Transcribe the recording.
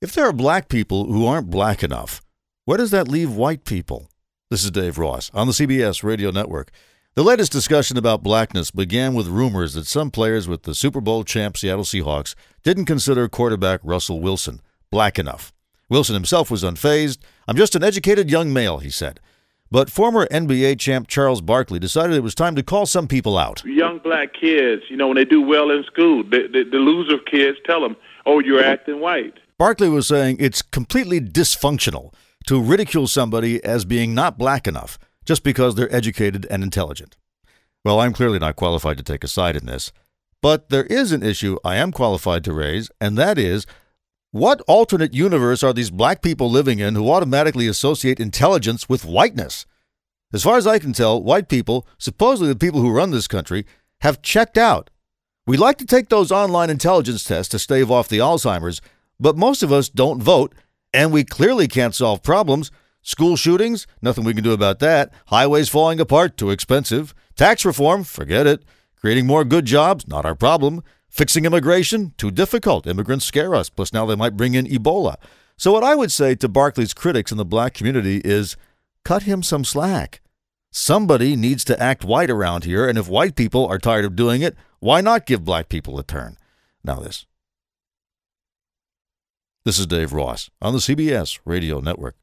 If there are black people who aren't black enough, where does that leave white people? This is Dave Ross on the CBS Radio Network. The latest discussion about blackness began with rumors that some players with the Super Bowl champ Seattle Seahawks didn't consider quarterback Russell Wilson black enough. Wilson himself was unfazed. "I'm just an educated young male," he said. But former NBA champ Charles Barkley decided it was time to call some people out. Young black kids, when they do well in school, the loser kids tell them, "Oh, you're acting white." Barkley was saying it's completely dysfunctional to ridicule somebody as being not black enough just because they're educated and intelligent. Well, I'm clearly not qualified to take a side in this, but there is an issue I am qualified to raise, and that is, what alternate universe are these black people living in who automatically associate intelligence with whiteness? As far as I can tell, white people, supposedly the people who run this country, have checked out. We like to take those online intelligence tests to stave off the Alzheimer's, but most of us don't vote, and we clearly can't solve problems. School shootings, nothing we can do about that. Highways falling apart, too expensive. Tax reform, forget it. Creating more good jobs, not our problem. Fixing immigration, too difficult. Immigrants scare us, plus now they might bring in Ebola. So what I would say to Barkley's critics in the black community is, cut him some slack. Somebody needs to act white around here, and if white people are tired of doing it, why not give black people a turn? Now this. This is Dave Ross on the CBS Radio Network.